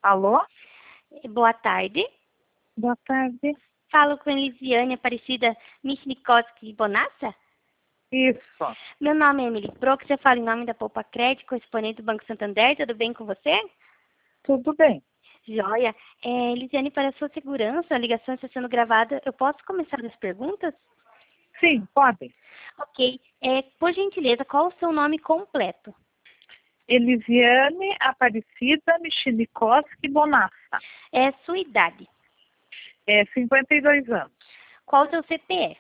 Alô? Boa tarde. Boa tarde. Falo com Elisiane Aparecida Michnikowski Bonassa. Isso. Meu nome é Emily Pro, que você fala em nome da Poupa Crédito, correspondente do Banco Santander. Tudo bem com você? Tudo bem. Joia. Elisiane, para a sua segurança, a ligação está sendo gravada. Eu posso começar as perguntas? Sim, pode. Ok. Por gentileza, qual o seu nome completo? Elisiane Aparecida Michnikowski Bonassa. Sua idade? 52 anos. Qual o seu CPF?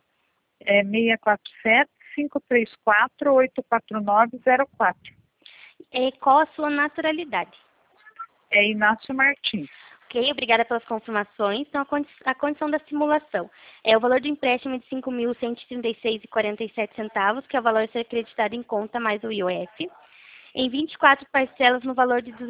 647-534-84904. Qual a sua naturalidade? Inácio Martins. Ok, obrigada pelas confirmações. Então, a condição da simulação é o valor do empréstimo de R$ 5.136,47, que é o valor a ser acreditado em conta mais o IOF, em 24 parcelas no valor de R$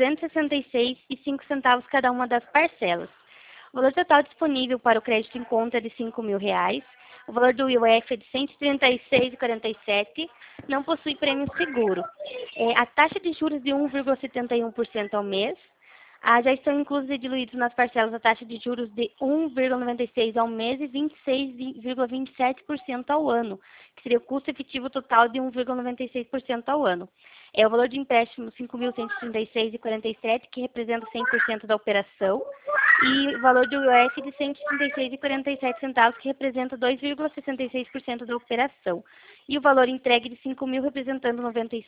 266,05 cada uma das parcelas. O valor total disponível para o crédito em conta é de R$ 5.000. O valor do IOF é de R$ 136,47. Não possui prêmio seguro. A taxa de juros de 1,71% ao mês. Já estão inclusos e diluídos nas parcelas a taxa de juros de 1,96% ao mês e 26,27% ao ano, que seria o custo efetivo total de 1,96% ao ano. O valor de empréstimo R$ 5.136,47, que representa 100% da operação, e o valor do IOF de R$ 136,47, que representa 2,66% da operação. E o valor entregue de R$ 5.000, representando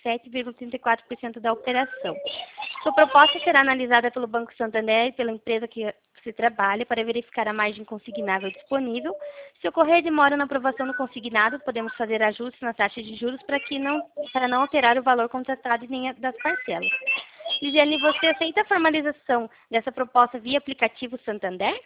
97,34% da operação. Sua proposta será analisada pelo Banco Santander e pela empresa que se trabalha para verificar a margem consignável disponível. Se ocorrer demora na aprovação do consignado, podemos fazer ajustes na taxa de juros para não alterar o valor contratado e nem das parcelas. Lisiane, você aceita a formalização dessa proposta via aplicativo Santander?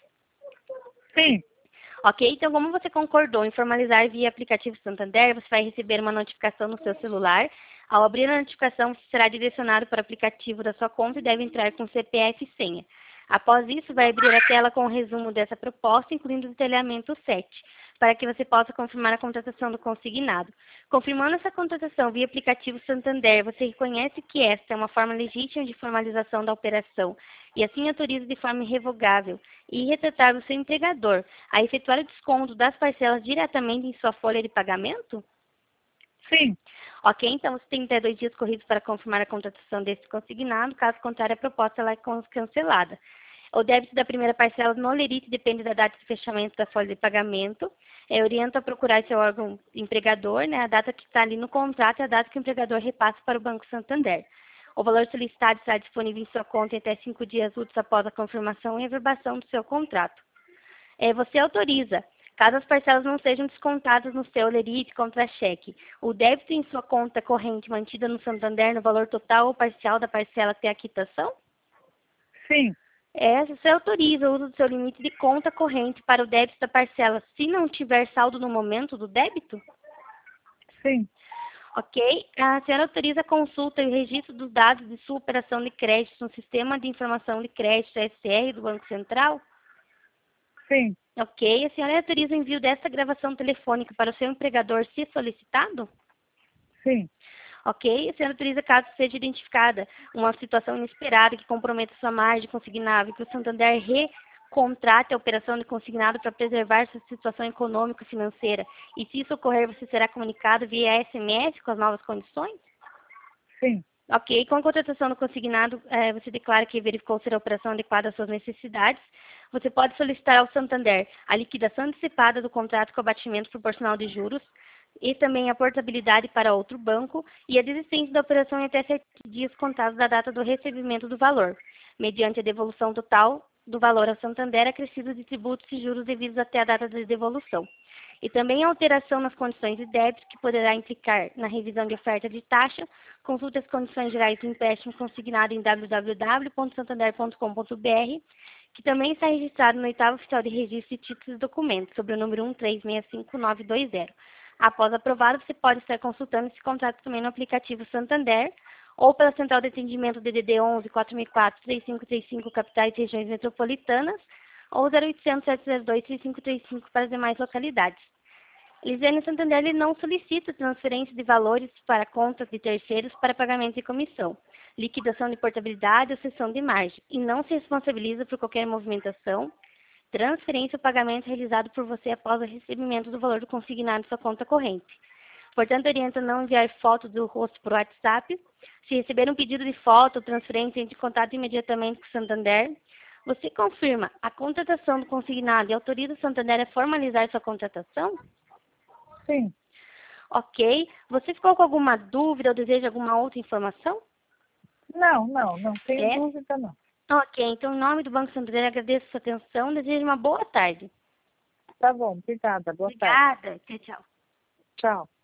Sim. Ok, então como você concordou em formalizar via aplicativo Santander, você vai receber uma notificação no seu celular. Ao abrir a notificação, você será direcionado para o aplicativo da sua conta e deve entrar com CPF e senha. Após isso, vai abrir a tela com o resumo dessa proposta, incluindo o detalhamento 7, para que você possa confirmar a contratação do consignado. Confirmando essa contratação via aplicativo Santander, você reconhece que esta é uma forma legítima de formalização da operação e assim autoriza de forma irrevogável e irretratável o seu empregador a efetuar o desconto das parcelas diretamente em sua folha de pagamento? Sim. Ok, então você tem até 2 dias corridos para confirmar a contratação desse consignado, caso contrário a proposta ela é cancelada. O débito da primeira parcela no Lerite depende da data de fechamento da folha de pagamento. Oriento a procurar seu órgão empregador, né, a data que está ali no contrato e a data que o empregador repassa para o Banco Santander. O valor solicitado estará disponível em sua conta em até 5 dias úteis após a confirmação e averbação do seu contrato. Você autoriza, caso as parcelas não sejam descontadas no seu Lerite contra cheque, o débito em sua conta corrente mantida no Santander no valor total ou parcial da parcela até a quitação? Sim. Você autoriza o uso do seu limite de conta corrente para o débito da parcela se não tiver saldo no momento do débito? Sim. Ok? A senhora autoriza a consulta e o registro dos dados de sua operação de crédito no Sistema de Informação de Crédito, SR, do Banco Central? Sim. Ok. A senhora autoriza o envio dessa gravação telefônica para o seu empregador se solicitado? Sim. Ok? A senhora autoriza, caso seja identificada uma situação inesperada que comprometa sua margem consignável, que o Santander recontrate a operação de consignado para preservar sua situação econômica e financeira. E se isso ocorrer, você será comunicado via SMS com as novas condições? Sim. Ok, com a contratação do consignado, você declara que verificou ser a operação adequada às suas necessidades. Você pode solicitar ao Santander a liquidação antecipada do contrato com abatimento proporcional de juros e também a portabilidade para outro banco e a desistência da operação em até 7 dias contados da data do recebimento do valor, mediante a devolução total do valor ao Santander acrescido de tributos e juros devidos até a data de devolução. E também a alteração nas condições de débito, que poderá implicar na revisão de oferta de taxa. Consulte as condições gerais do empréstimo consignado em www.santander.com.br, que também está registrado no 8º Oficial de Registro de Títulos e Documentos, sobre o número 1365920. Após aprovado, você pode estar consultando esse contrato também no aplicativo Santander, ou pela Central de Atendimento DDD 11 4004-3535, capitais e regiões metropolitanas, ou 0800-702-3535 para as demais localidades. Lisiane, Santander ele não solicita transferência de valores para contas de terceiros para pagamento de comissão. liquidação de portabilidade ou cessão de margem, e não se responsabiliza por qualquer movimentação, transferência ou pagamento realizado por você após o recebimento do valor do consignado em sua conta corrente. Portanto, orienta não enviar foto do rosto por WhatsApp. Se receber um pedido de foto ou transferência, entre em contato imediatamente com o Santander. Você confirma a contratação do consignado e autoriza o Santander a formalizar sua contratação? Sim. Ok. Você ficou com alguma dúvida ou deseja alguma outra informação? Não tenho É? dúvida, não. Ok. Então, em nome do Banco Santander, agradeço a sua atenção. Desejo uma boa tarde. Tá bom, obrigada. Boa tarde. Obrigada. Tchau, tchau. Tchau.